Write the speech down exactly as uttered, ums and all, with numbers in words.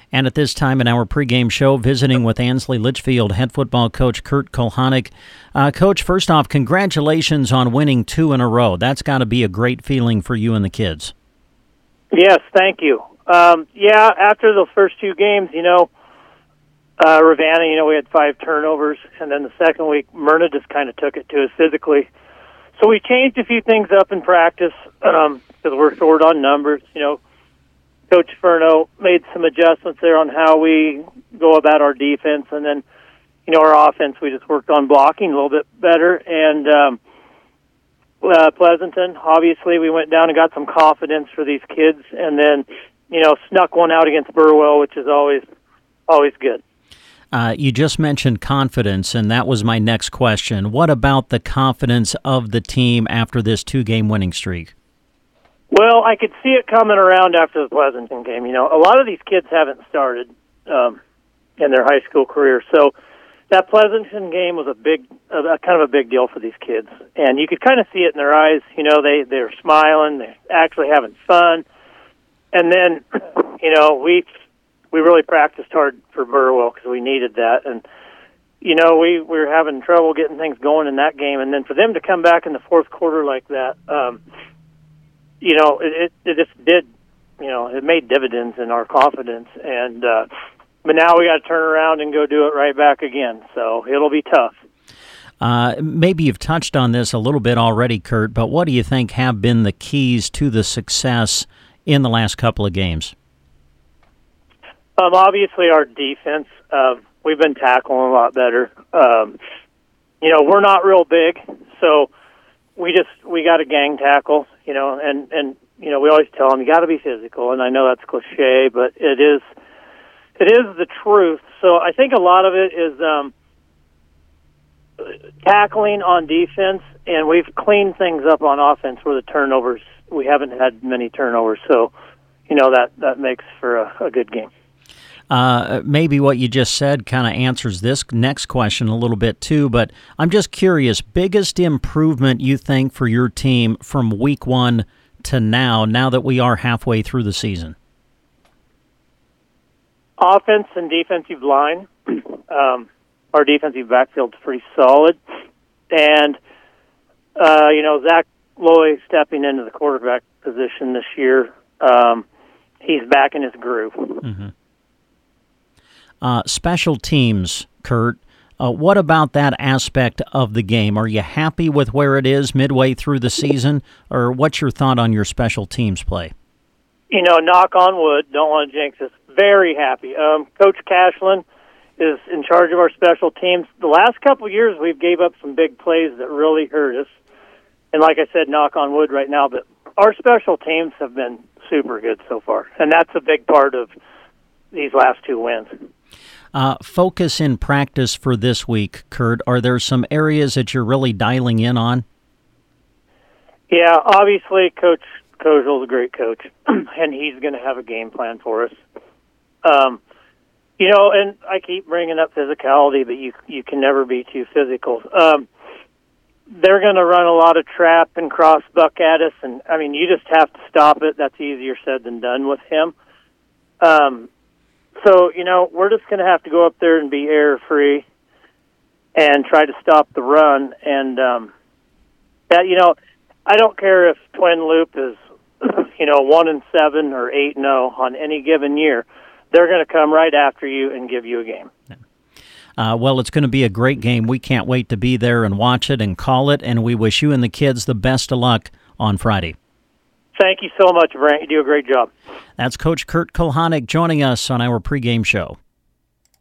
And at this time in our pregame show, visiting with Ansley Litchfield head football coach Kurt Kulhanek. Uh, Coach, first off, congratulations on winning two in a row. That's got to be a great feeling for you and the kids. Yes, thank you. Um, yeah, after the first two games, you know, uh, Ravenna, you know, we had five turnovers, and then the second week, Myrna just kind of took it to us physically. So we changed a few things up in practice um, because we're short on numbers, you know. Coach Furno made some adjustments there on how we go about our defense, and then, you know, our offense, we just worked on blocking a little bit better. And um, uh, Pleasanton, obviously, we went down and got some confidence for these kids, and then, you know, snuck one out against Burwell, which is always, always good. Uh, you just mentioned confidence, and that was my next question. What about the confidence of the team after this two-game winning streak? Well, I could see it coming around after the Pleasanton game. You know, a lot of these kids haven't started um, in their high school career, so that Pleasanton game was a big, a, kind of a big deal for these kids. And you could kind of see it in their eyes. You know, they they're smiling, they're actually having fun. And then, you know, we we really practiced hard for Burwell because we needed that. And you know, we, we were having trouble getting things going in that game, and then for them to come back in the fourth quarter like that. Um, You know, it, it just did, you know, it made dividends in our confidence. And uh, but now we got to turn around and go do it right back again. So it'll be tough. Uh, maybe you've touched on this a little bit already, Kurt, but what do you think have been the keys to the success in the last couple of games? Um, obviously, our defense. Uh, we've been tackling a lot better. Um, you know, we're not real big, so we just we got to gang tackle. You know, and, and you know, we always tell them you got to be physical, and I know that's cliche, but it is it is the truth. So I think a lot of it is um, tackling on defense, and we've cleaned things up on offense where the turnovers, we haven't had many turnovers. So, you know, that, that makes for a, a good game. Uh, maybe what you just said kind of answers this next question a little bit too, but I'm just curious, biggest improvement you think for your team from week one to now, now that we are halfway through the season? Offense and defensive line. um, our defensive backfield's pretty solid. And, uh, you know, Zach Loy stepping into the quarterback position this year, um, he's back in his groove. Mm-hmm. Uh, special teams, Kurt, uh, what about that aspect of the game? Are you happy with where it is midway through the season, or what's your thought on your special teams play? You know, knock on wood, don't want to jinx us, very happy. Um, Coach Cashlin is in charge of our special teams. The last couple of years, we've gave up some big plays that really hurt us. And like I said, knock on wood right now, but our special teams have been super good so far, and that's a big part of these last two wins. Uh, focus in practice for this week, Kurt. Are there some areas that you're really dialing in on? Yeah, obviously, Coach Kozel's a great coach, and he's going to have a game plan for us. Um, you know, and I keep bringing up physicality, but you you can never be too physical. Um, they're going to run a lot of trap and cross buck at us, and, I mean, you just have to stop it. That's easier said than done with him. Um So, you know, we're just going to have to go up there and be error-free and try to stop the run. And, um, that, you know, I don't care if Twin Loop is, you know, one and seven or eight and oh on any given year. They're going to come right after you and give you a game. Uh, well, it's going to be a great game. We can't wait to be there and watch it and call it, and we wish you and the kids the best of luck on Friday. Thank you so much, Brent. You do a great job. That's Coach Kurt Kulhanek joining us on our pregame show.